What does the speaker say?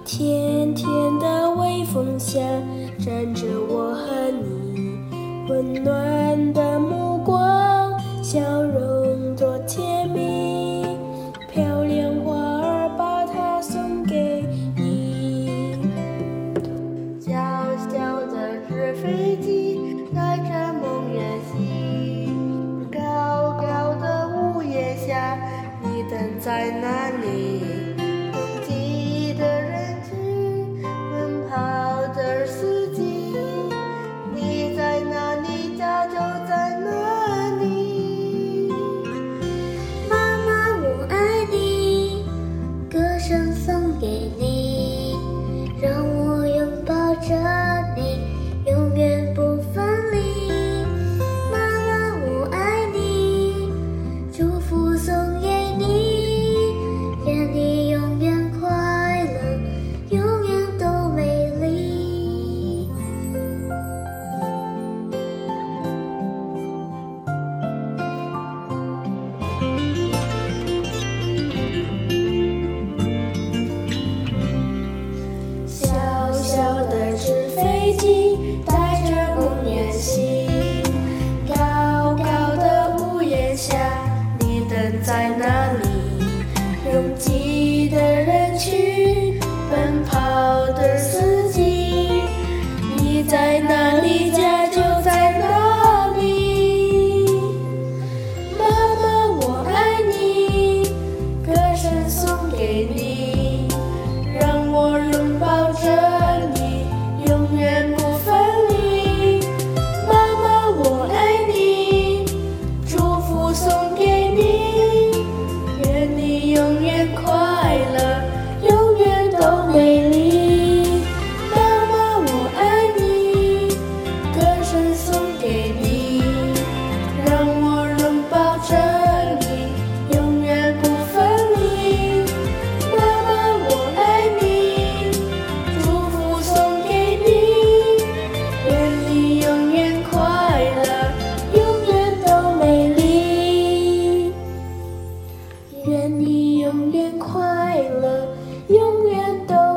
甜甜的微风下，站着我和你，温暖的目光，笑容多甜蜜。漂亮花儿把它送给你。 小小的纸飞机带着梦远行，高高的屋檐下，你等在哪里？拥挤的人群，奔跑的司机，你在哪里，家就在哪里。 妈妈，我爱你，歌声送给你，让我拥抱着你，永远不分离。妈妈，我爱你，祝福送给你，愿你永远快乐，永远都美丽。 小小的纸飞机带着梦远行，高高的屋檐下，你等在哪里？拥挤的人群，奔跑的司机，你在哪里，家就在哪里。妈妈，我爱你，歌声送给你，让我拥抱着你，永远不分离。妈妈，我爱你，祝福送给你，愿你永远快乐，永远都美丽。妈妈，我爱你，歌声送给你，让我拥抱着你，永远不分离。妈妈，我爱你，祝福送给你，愿你永远快乐，永远都美丽。愿你永远快乐，永远都